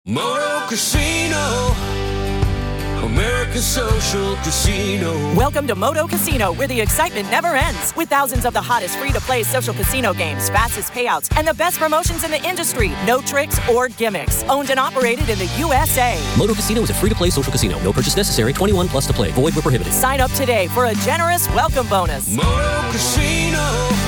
Moto Casino, America's social casino. Welcome to Moto Casino, where the excitement never ends. With thousands of the hottest free-to-play social casino games, fastest payouts, and the best promotions in the industry. No tricks or gimmicks. Owned and operated in the USA. Moto Casino is a free-to-play social casino. No purchase necessary. 21 plus to play. Void where prohibited. Sign up today for a generous welcome bonus. Moto Casino,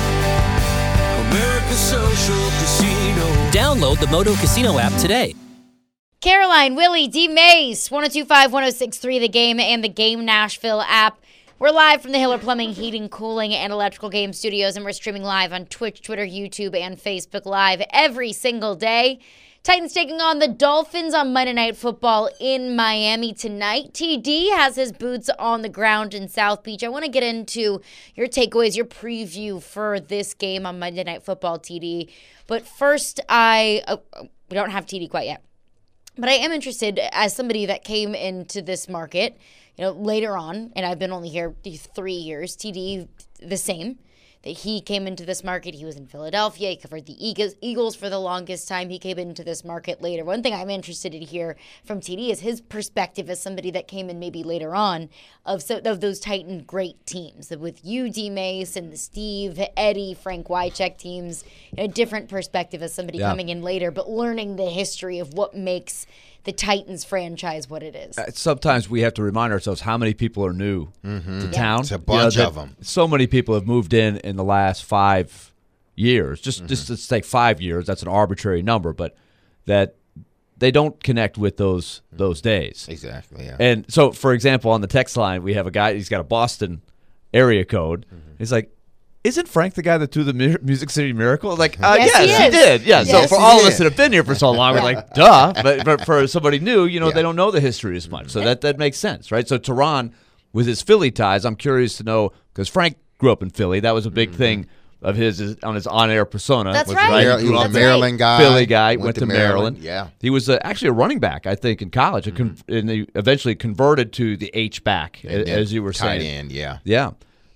America's social casino. Download the Moto Casino app today. Caroline, Willie, D. Mace, 102.5, 106.3, The Game, and the Game Nashville app. We're live from the Hiller Plumbing, Heating, Cooling, and Electrical Game Studios, and we're streaming live on Twitch, Twitter, YouTube, and Facebook Live every single day. Titans taking on the Dolphins on Monday Night Football in Miami tonight. TD has his boots on the ground in South Beach. I want to get into your takeaways, your preview for this game on Monday Night Football, TD. But first, we don't have TD quite yet. But I am interested, as somebody that came into this market, later on, and I've been only here 3 years, TD the same, that he came into this market. He was in Philadelphia. He covered the Eagles for the longest time. He came into this market later. One thing I'm interested to hear from TD is his perspective as somebody that came in maybe later on of those Titan great teams. With you, D. Mace, and the Steve, Eddie, Frank Wycheck teams. A different perspective as somebody coming in later, but learning the history of what makes the Titans franchise what it is. Sometimes we have to remind ourselves how many people are new to town. It's a bunch of them. So many people have moved in the last 5 years. Just let's take 5 years. That's an arbitrary number, but that they don't connect with those days. Exactly, yeah. And so, for example, on the text line, we have a guy, he's got a Boston area code. He's like, isn't Frank the guy that threw the Music City Miracle? Like, yes, he did. Yeah. Yes, so for all of us that have been here for so long, we're like, duh. But for somebody new, they don't know the history as much. So that makes sense, right? So Teron, with his Philly ties, I'm curious to know, because Frank grew up in Philly. That was a big thing of his on his on-air persona. That's right. He was a Maryland guy. Philly guy, went to Maryland. Yeah. He was actually a running back, I think, in college. And he eventually converted to the H-back, as you were saying. Tight end, yeah. Yeah.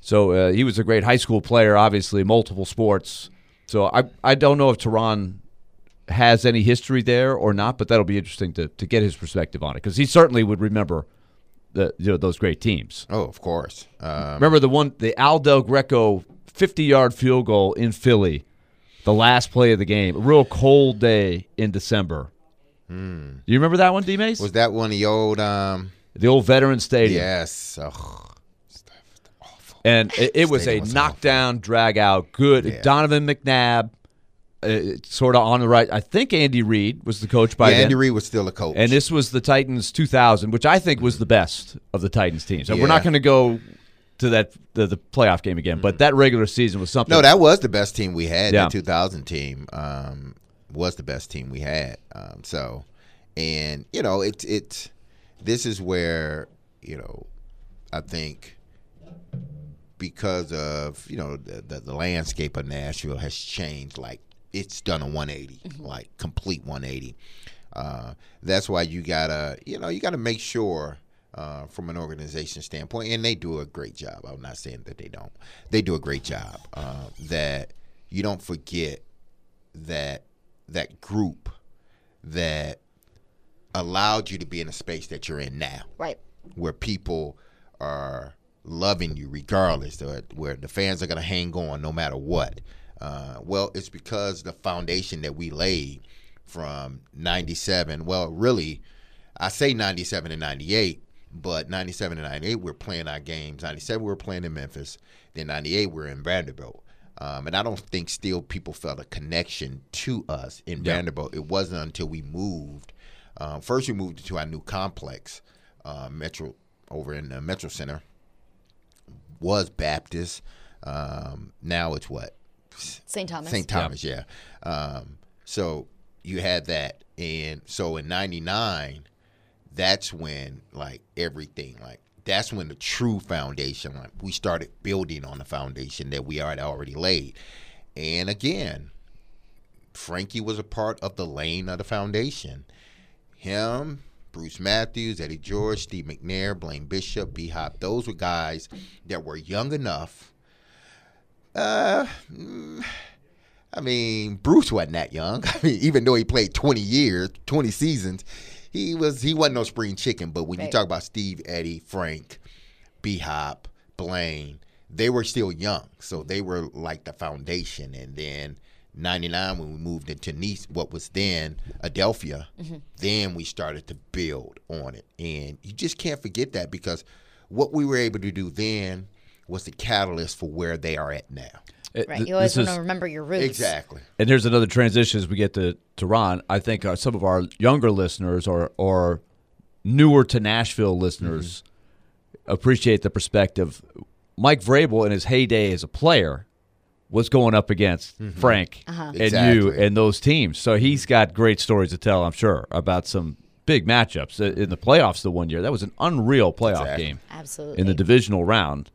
So he was a great high school player, obviously, multiple sports. So I don't know if Teron has any history there or not, but that'll be interesting to get his perspective on it, because he certainly would remember those great teams. Oh, of course. Remember the Al Del Greco 50-yard field goal in Philly, the last play of the game, a real cold day in December. You remember that one, D-Mace? Was that one of the old Veterans Stadium? Yes. Oh. And it was a knockdown, drag-out, good. Yeah. Donovan McNabb, sort of on the right. I think Andy Reid was the coach by then. Andy Reid was still a coach. And this was the Titans 2000, which I think was the best of the Titans teams. So we're not going to go to the playoff game again, but that regular season was something. No, that was the best team we had. Yeah. The 2000 team was the best team we had. This is where, I think, because of the landscape of Nashville has changed, like it's done a 180, like complete 180. That's why you gotta make sure from an organization standpoint, and they do a great job. I'm not saying that they don't. They do a great job that you don't forget that group that allowed you to be in a space that you're in now, Right. where people are loving you regardless, where the fans are going to hang on no matter what. Well, it's because the foundation that we laid from 97, well, really, I say 97 and 98, but 97 and 98, we're playing our games. 97, we were playing in Memphis. Then 98, we're in Vanderbilt. And I don't think still people felt a connection to us in Vanderbilt. It wasn't until we moved. First, we moved to our new complex, over in the Metro Center. Was Baptist. Now it's what? St. Thomas. St. Thomas, yeah. So you had that. And so in 99, that's when, everything, that's when the true foundation, we started building on the foundation that we had already laid. And again, Frankie was a part of the laying of the foundation. Him, Bruce Matthews, Eddie George, Steve McNair, Blaine Bishop, B-Hop, those were guys that were young enough. I mean, Bruce wasn't that young. I mean, even though he played 20 years, 20 seasons, he wasn't no spring chicken. But when you talk about Steve, Eddie, Frank, B-Hop, Blaine, they were still young. So they were like the foundation. And then 99, when we moved into Nice, what was then Adelphia, then we started to build on it. And you just can't forget that, because what we were able to do then was the catalyst for where they are at now. Right, you always want to remember your roots. Exactly. And here's another transition as we get to Ron. I think some of our younger listeners or newer to Nashville listeners appreciate the perspective. Mike Vrabel, in his heyday as a player, was going up against Frank and you and those teams. So he's got great stories to tell, I'm sure, about some big matchups. In the playoffs the one year, that was an unreal playoff game. Absolutely. In the divisional round.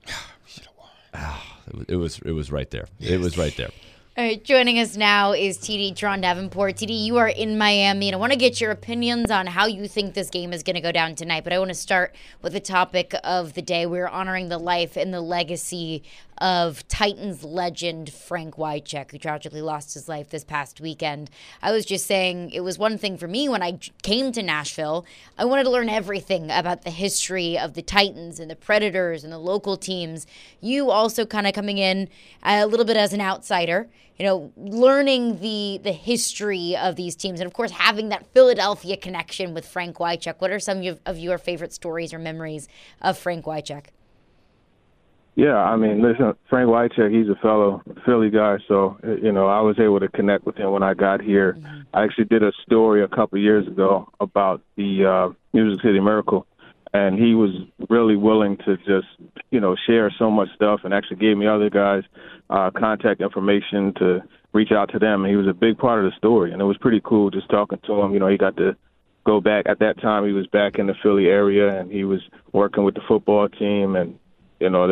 It was right there. It was right there. All right, joining us now is TD Teron Davenport. TD, you are in Miami, and I want to get your opinions on how you think this game is going to go down tonight. But I want to start with the topic of the day. We're honoring the life and the legacy of Titans legend Frank Wycheck, who tragically lost his life this past weekend. I was just saying it was one thing for me when I came to Nashville. I wanted to learn everything about the history of the Titans and the Predators and the local teams. You also kind of coming in a little bit as an outsider, you know, learning the history of these teams, and of course having that Philadelphia connection with Frank Wycheck. What are some of your favorite stories or memories of Frank Wycheck? Yeah, I mean, listen, Frank Wycheck, he's a fellow Philly guy, so, you know, I was able to connect with him when I got here. I actually did a story a couple of years ago about the Music City Miracle, and he was really willing to just, you know, share so much stuff, and actually gave me other guys' contact information to reach out to them, and he was a big part of the story, and it was pretty cool just talking to him. You know, he got to go back. At that time, he was back in the Philly area, and he was working with the football team, and you know,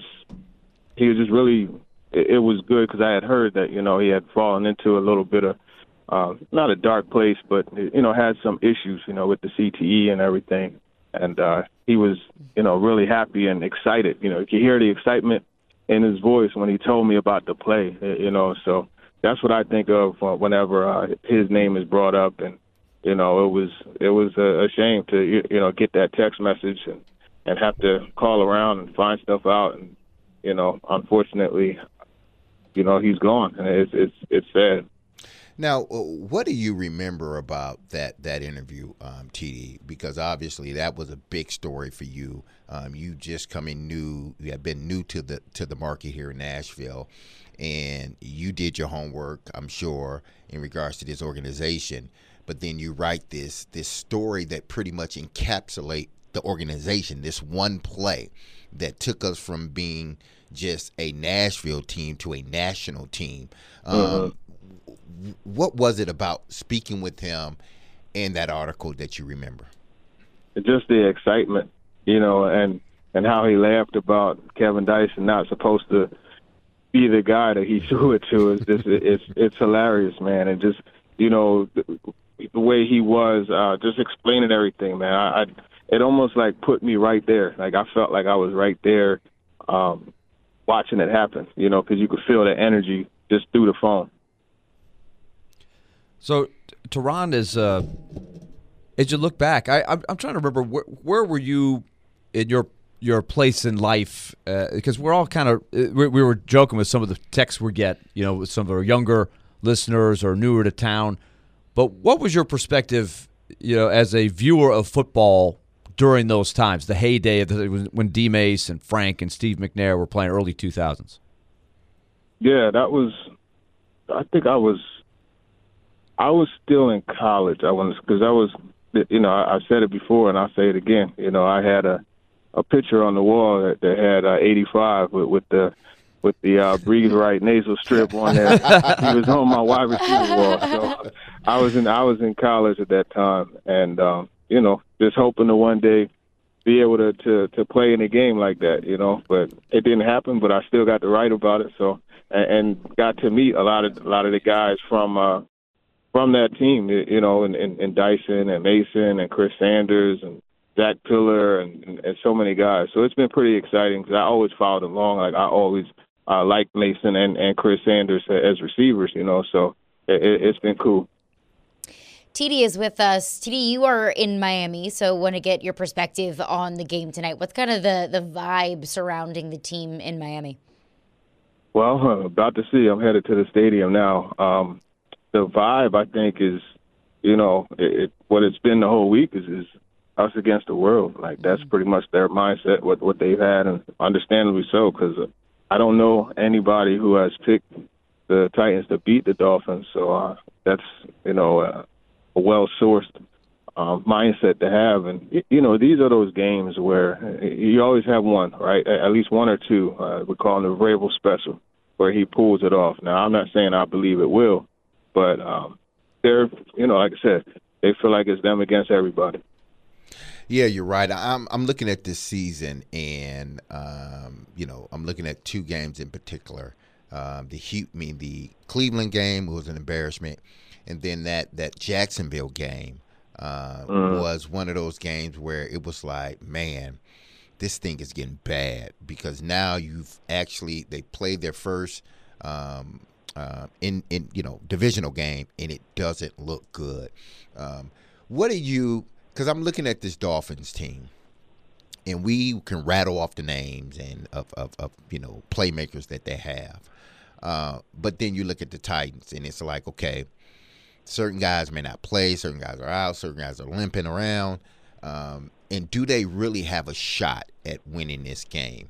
he was just really, it was good because I had heard that, you know, he had fallen into a little bit of, not a dark place, but, you know, had some issues, you know, with the CTE and everything. And he was, you know, really happy and excited. You know, you could hear the excitement in his voice when he told me about the play, you know. So that's what I think of whenever his name is brought up. And, you know, it was a shame to, you know, get that text message and have to call around and find stuff out. And, you know, unfortunately, you know, he's gone, and it's sad. Now, what do you remember about that interview, TD? Because obviously that was a big story for you. You just coming new, you have been new to the market here in Nashville, and you did your homework, I'm sure, in regards to this organization. But then you write this story that pretty much encapsulates the organization, this one play that took us from being just a Nashville team to a national team. What was it about speaking with him in that article that you remember? Just the excitement, you know, and how he laughed about Kevin Dyson not supposed to be the guy that he threw it to. Is just it's hilarious, man. And just, you know, the way he was just explaining everything, man. It almost like put me right there. Like I felt like I was right there watching it happen, you know, because you could feel the energy just through the phone. So, Teron, as you look back, I'm trying to remember where were you in your place in life? Because we're all kind of we were joking with some of the texts we get, you know, with some of our younger listeners or newer to town. But what was your perspective, you know, as a viewer of football during those times, the heyday of when D. Mace and Frank and Steve McNair were playing early 2000s? Yeah, I think I was still in college. Because I was, you know, I said it before and I'll say it again. You know, I had a picture on the wall that had 85 with the breathe right nasal strip on there. He was on my wide receiver wall. So I was in college at that time, and you know, just hoping to one day be able to play in a game like that, you know. But it didn't happen. But I still got to write about it. So and got to meet a lot of the guys from that team, you know, and Dyson and Mason and Chris Sanders and Zach Pillar and so many guys. So it's been pretty exciting because I always followed along. Like I always like Mason and Chris Sanders as receivers, so it's been cool. TD is with us. TD, you are in Miami, so want to get your perspective on the game tonight. What's kind of the vibe surrounding the team in Miami? Well, about to see. I'm headed to the stadium now. The vibe, I think, is, what it's been the whole week is us against the world. Like, that's pretty much their mindset, what they've had, and understandably so, because I don't know anybody who has picked the Titans to beat the Dolphins. So that's, a well-sourced mindset to have. And, these are those games where you always have one, right? At least one or two. We call them the Vrabel special, where he pulls it off. Now, I'm not saying I believe it will, but they're, like I said, they feel like it's them against everybody. Yeah, you're right. I'm looking at this season, and I'm looking at two games in particular. The Cleveland game was an embarrassment, and then that Jacksonville game was one of those games where it was like, man, this thing is getting bad, because now they played their first divisional game, and it doesn't look good. Because I'm looking at this Dolphins team, and we can rattle off the names and of playmakers that they have. But then you look at the Titans, and it's like, okay, certain guys may not play, certain guys are out, certain guys are limping around. And do they really have a shot at winning this game?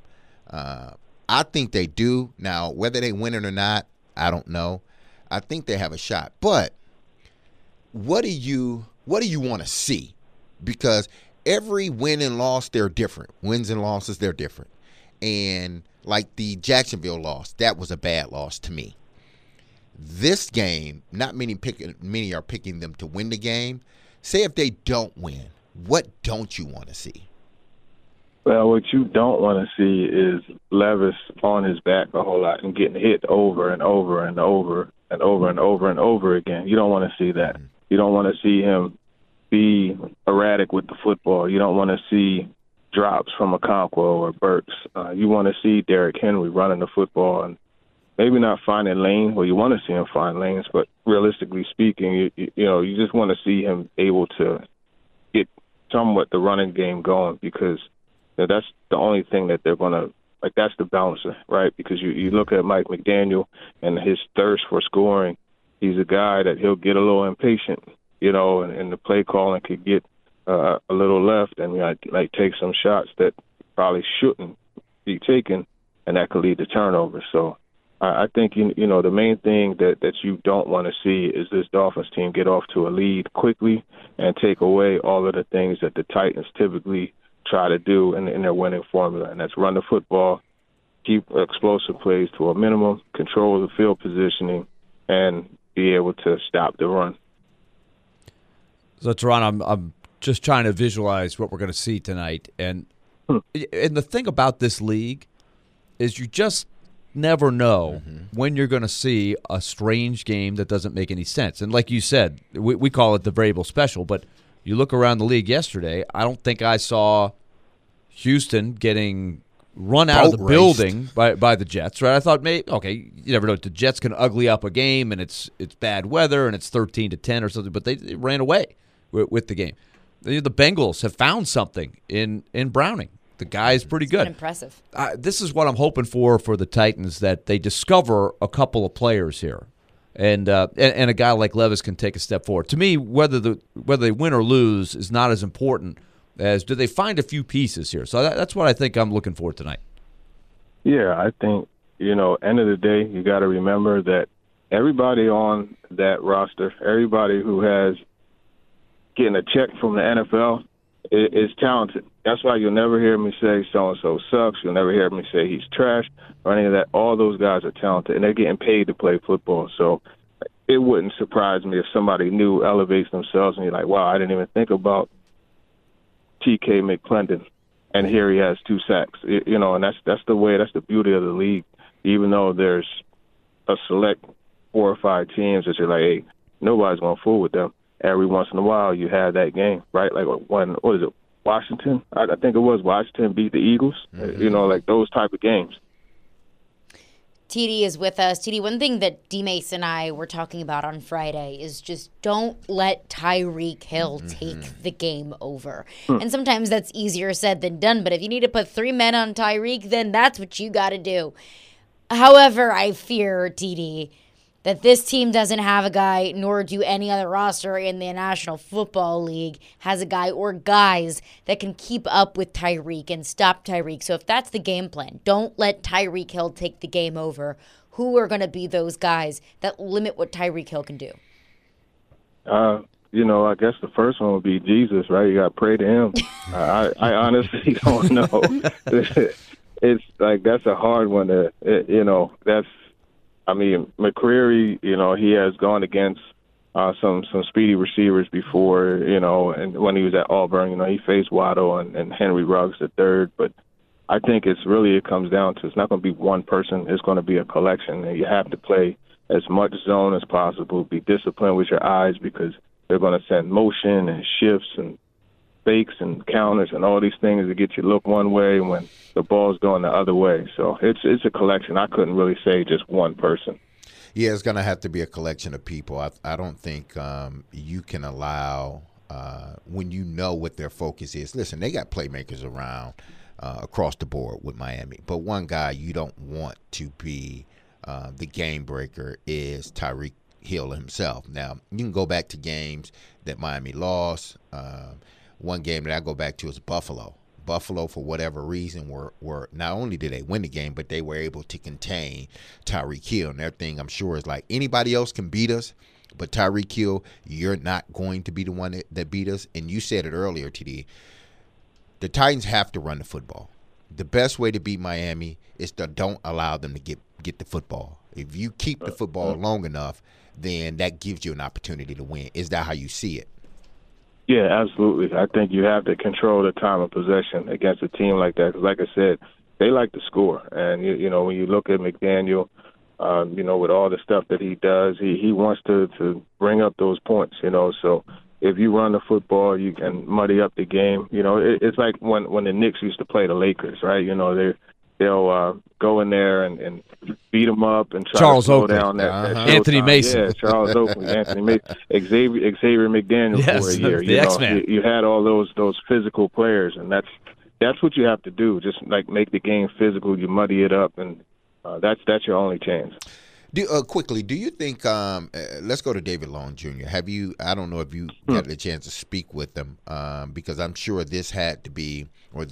I think they do. Now, whether they win it or not, I don't know. I think they have a shot. But what do you want to see? Because every win and loss, they're different. Wins and losses, they're different. And like the Jacksonville loss, that was a bad loss to me. This game, not many are picking them to win the game. Say if they don't win, what don't you want to see? Well, what you don't want to see is Levis on his back a whole lot and getting hit over and over and over and over and over and over again. You don't want to see that. You don't want to see him be erratic with the football. You don't want to see drops from Okonkwo or Burks. You want to see Derrick Henry running the football and maybe not finding lanes. Well, you want to see him find lanes, but realistically speaking, you just want to see him able to get somewhat the running game going, because that's the only thing that they're going to, like, that's the bouncer, right? Because you look at Mike McDaniel and his thirst for scoring. He's a guy that he'll get a little impatient, and the play calling could get a little left and like take some shots that probably shouldn't be taken, and that could lead to turnovers. So I think, the main thing that you don't want to see is this Dolphins team get off to a lead quickly and take away all of the things that the Titans typically try to do in their winning formula, and that's run the football, keep explosive plays to a minimum, control the field positioning, and be able to stop the run. So, Teron, I'm just trying to visualize what we're going to see tonight. And the thing about this league is you just never know when you're going to see a strange game that doesn't make any sense. And like you said, we call it the Vrabel special, but you look around the league yesterday, I don't think I saw Houston getting run out of the building by the Jets, right? I thought, maybe, okay, you never know. The Jets can ugly up a game, and it's bad weather, and it's 13-10 or something, but they ran away with the game. The Bengals have found something in Browning. The guy is pretty good. Impressive. This is what I'm hoping for the Titans, that they discover a couple of players here, and a guy like Levis can take a step forward. To me, whether they win or lose is not as important as do they find a few pieces here. So that's what I think I'm looking for tonight. Yeah, I think, end of the day, you got to remember that everybody on that roster, everybody who has getting a check from the NFL is talented. That's why you'll never hear me say so-and-so sucks. You'll never hear me say he's trash or any of that. All those guys are talented, and they're getting paid to play football. So it wouldn't surprise me if somebody new elevates themselves and you're like, wow, I didn't even think about T.K. McClendon, and here he has 2 sacks. And that's the beauty of the league. Even though there's a select 4 or 5 teams that you're like, hey, nobody's going to fool with them. Every once in a while, you have that game, right? Like Washington? I think it was Washington beat the Eagles. Like those type of games. TD is with us. TD, one thing that D. Mace and I were talking about on Friday is just don't let Tyreek Hill take the game over. And sometimes that's easier said than done, but if you need to put 3 men on Tyreek, then that's what you got to do. However, I fear, TD, that this team doesn't have a guy, nor do any other roster in the National Football League has a guy or guys that can keep up with Tyreek and stop Tyreek. So if that's the game plan, don't let Tyreek Hill take the game over. Who are going to be those guys that limit what Tyreek Hill can do? I guess the first one would be Jesus, right? You got to pray to him. I honestly don't know. It's like that's a hard one McCreary, he has gone against some speedy receivers before, and when he was at Auburn, he faced Waddle and Henry Ruggs the third. But I think it comes down to it's not going to be one person. It's going to be a collection. And you have to play as much zone as possible, be disciplined with your eyes because they're going to send motion and shifts and fakes and counters and all these things to get you to look one way when the ball's going the other way. So it's a collection. I couldn't really say just one person. Yeah, it's going to have to be a collection of people. I don't think you can allow when you know what their focus is. Listen, they got playmakers around across the board with Miami, but one guy you don't want to be the game breaker is Tyreek Hill himself. Now, you can go back to games that Miami lost. One game that I go back to is Buffalo. Buffalo, for whatever reason, were not only did they win the game, but they were able to contain Tyreek Hill. And their thing, I'm sure, is like anybody else can beat us, but Tyreek Hill, you're not going to be the one that beat us. And you said it earlier, TD. The Titans have to run the football. The best way to beat Miami is to don't allow them to get the football. If you keep the football long enough, then that gives you an opportunity to win. Is that how you see it? Yeah, absolutely. I think you have to control the time of possession against a team like that. Because like I said, they like to score. And, when you look at McDaniel, with all the stuff that he does, he wants to bring up those points, So if you run the football, you can muddy up the game. It's like when the Knicks used to play the Lakers, right? They'll go in there and beat them up and try Charles to slow Oakley. down that Anthony showtime. Mason. Yeah, Charles Oakley, Anthony Mason, Xavier McDaniel for a year. The X-Man. You had all those physical players, and that's what you have to do. Just like make the game physical, you muddy it up, and that's your only chance. Quickly, do you think? Let's go to David Long Jr. I don't know if you got the chance to speak with him because I'm sure this has to be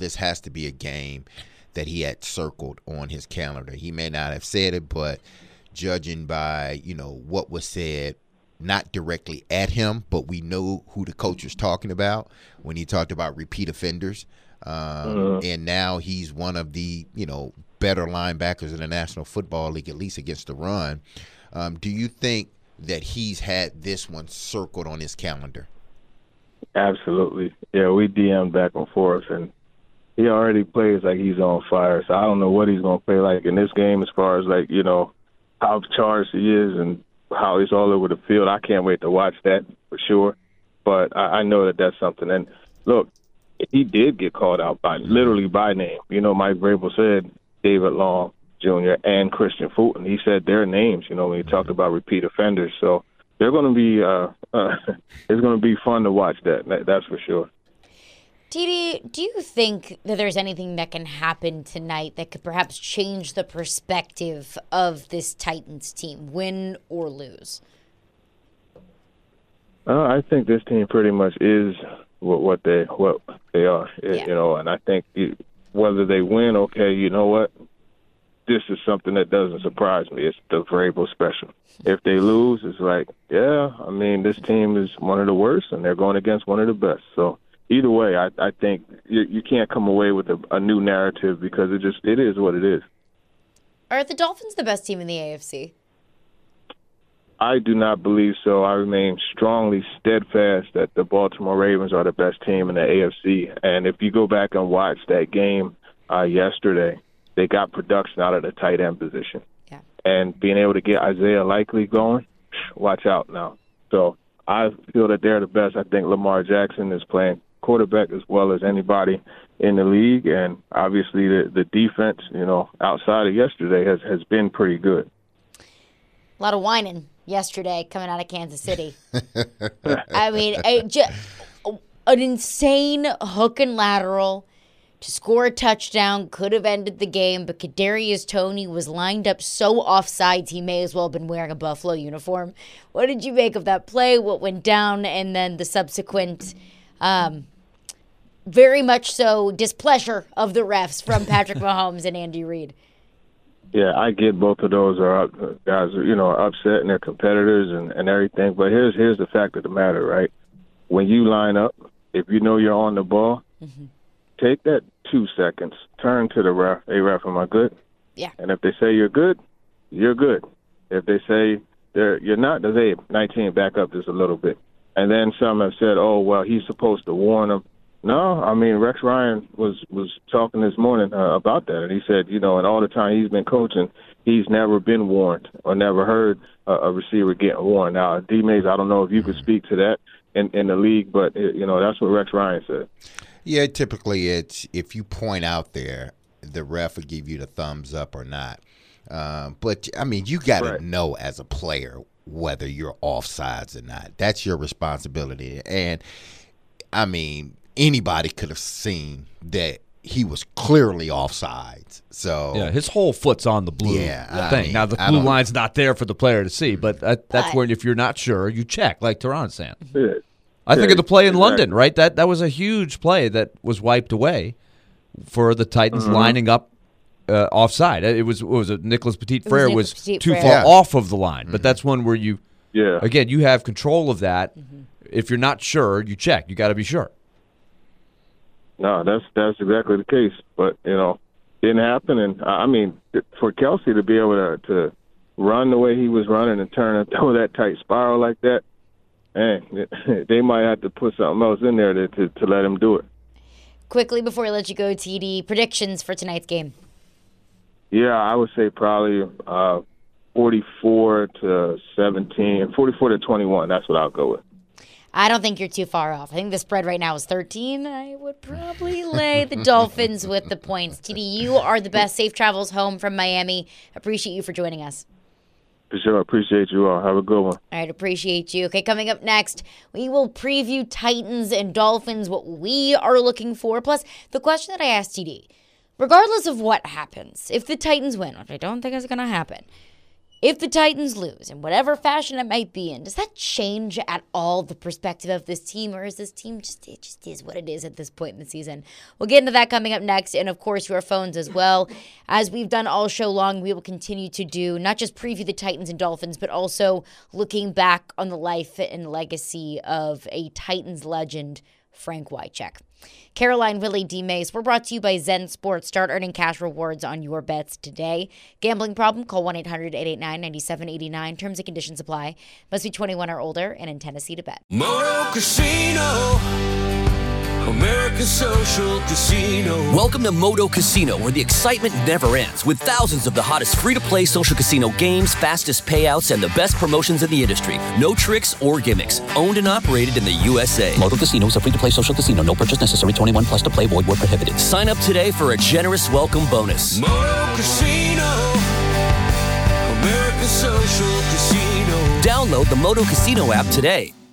a game that he had circled on his calendar. He may not have said it, but judging by what was said, not directly at him, but we know who the coach was talking about when he talked about repeat offenders. And now he's one of the better linebackers in the National Football League, at least against the run. Do you think that he's had this one circled on his calendar? Absolutely. Yeah, we DM'd back and forth, and he already plays like he's on fire. So I don't know what he's going to play like in this game as far as how charged he is and how he's all over the field. I can't wait to watch that for sure. But I know that that's something. And look, he did get called out literally by name. Mike Vrabel said David Long Jr. and Christian Fulton. He said their names, when he talked about repeat offenders. So they're going to be it's going to be fun to watch that's for sure. TD, do you think that there's anything that can happen tonight that could perhaps change the perspective of this Titans team, win or lose? I think this team pretty much is what they are, and I think whether they win, okay, you know what? This is something that doesn't surprise me. It's the Vrabel special. If they lose, it's like, this team is one of the worst, and they're going against one of the best. So either way, I think you can't come away with a new narrative because it is what it is. Are the Dolphins the best team in the AFC? I do not believe so. I remain strongly steadfast that the Baltimore Ravens are the best team in the AFC. And if you go back and watch that game yesterday, they got production out of the tight end position. Yeah. And being able to get Isaiah Likely going, watch out now. So I feel that they're the best. I think Lamar Jackson is playing quarterback as well as anybody in the league. And obviously the defense, outside of yesterday has been pretty good. A lot of whining yesterday coming out of Kansas City. I mean, an insane hook and lateral to score a touchdown could have ended the game, but Kadarius Toney was lined up so offsides he may as well have been wearing a Buffalo uniform. What did you make of that play, what went down, and then the subsequent very much so displeasure of the refs from Patrick Mahomes and Andy Reid? Yeah, I get both of those guys are upset and they're competitors and everything, but here's the fact of the matter, right? When you line up, if you know you're on the ball, take that 2 seconds, turn to the ref. Hey, ref, am I good? Yeah. And if they say you're good, you're good. If they say you're not, they say, 19, back up just a little bit. And then some have said, oh, well, he's supposed to warn them. No, I mean, Rex Ryan was talking this morning about that, and he said, and all the time he's been coaching, he's never been warned or never heard a receiver getting warned. Now, D-Mays, I don't know if you could speak to that in the league, but, that's what Rex Ryan said. Yeah, typically it's if you point out there, the ref will give you the thumbs up or not. But, I mean, you got to know as a player whether you're offsides or not. That's your responsibility. And, I mean, anybody could have seen that he was clearly offsides. So yeah, his whole foot's on the blue thing. Now, the blue line's not there for the player to see, but that's where if you're not sure, you check, like Teron's saying. Yeah. I think of the play in London, right? That was a huge play that was wiped away for the Titans lining up offside. It was Nicholas Petit-Frere was too far off of the line, but that's one where you have control of that. If you're not sure, you check. You got to be sure. No, that's exactly the case. But didn't happen, and I mean, for Kelsey to be able to run the way he was running and throw that tight spiral like that. Man, they might have to put something else in there to let him do it. Quickly, before I let you go, TD, predictions for tonight's game. Yeah, I would say probably 44-17, 44-21. That's what I'll go with. I don't think you're too far off. I think the spread right now is 13. I would probably lay the Dolphins with the points. TD, you are the best. Safe travels home from Miami. Appreciate you for joining us. For sure. Appreciate you all. Have a good one. All right. Appreciate you. Okay, coming up next, we will preview Titans and Dolphins, what we are looking for. Plus, the question that I asked TD, regardless of what happens, if the Titans win, which I don't think is going to happen, if the Titans lose, in whatever fashion it might be in, does that change at all the perspective of this team, or is this team just is what it is at this point in the season? We'll get into that coming up next, and of course your phones as well. As we've done all show long, we will continue to do not just preview the Titans and Dolphins, but also looking back on the life and legacy of a Titans legend, Frank Wycheck. Caroline, Willie, D-Mays, we're brought to you by Zen Sports. Start earning cash rewards on your bets today. Gambling problem? Call 1-800-889-9789. Terms and conditions apply. Must be 21 or older and in Tennessee to bet. Moto Casino, American Social Casino. Welcome to Moto Casino, where the excitement never ends, with thousands of the hottest free-to-play social casino games, fastest payouts, and the best promotions in the industry. No tricks or gimmicks. Owned and operated in the USA. Moto Casino is a free-to-play social casino. No purchase necessary. 21 plus to play. Void where prohibited. Sign up today for a generous welcome bonus. Moto Casino, American Social Casino. Download the Moto Casino app today.